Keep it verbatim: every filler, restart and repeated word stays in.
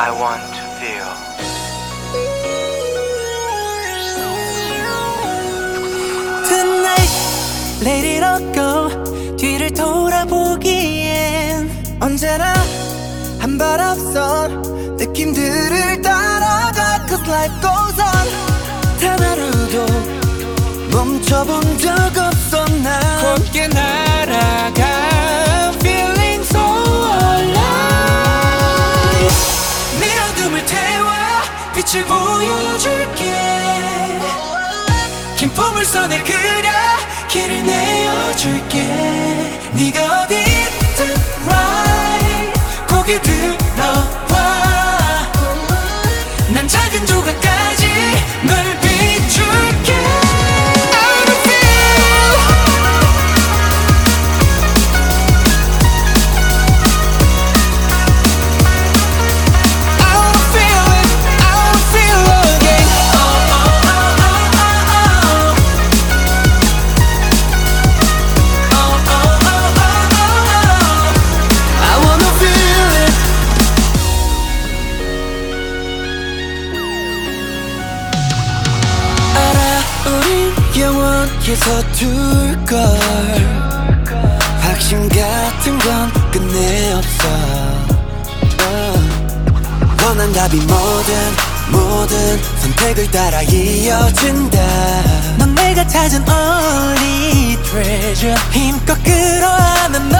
I want to feel. Tonight, let it all go. 뒤를 돌아보기엔 언제나 한 발 앞선 느낌들을 따라가. Cause life goes on. 단 하루도 멈춰본 적 없어 난. 함께 날아가 Feeling so alive. 네 어둠을 태워 빛을 보여줄게. 긴 포물선을 그려 길을 내어줄게. 네가 어디든 right 고개 들어와. 난 작은 조각까지 널 비출게. 영원히 서툴걸. 확신 같은 건 끝내 없어. uh. 원한 답이 뭐든 뭐든 선택을 따라 이어진다. 넌 내가 찾은 only treasure. 힘껏 끌어안아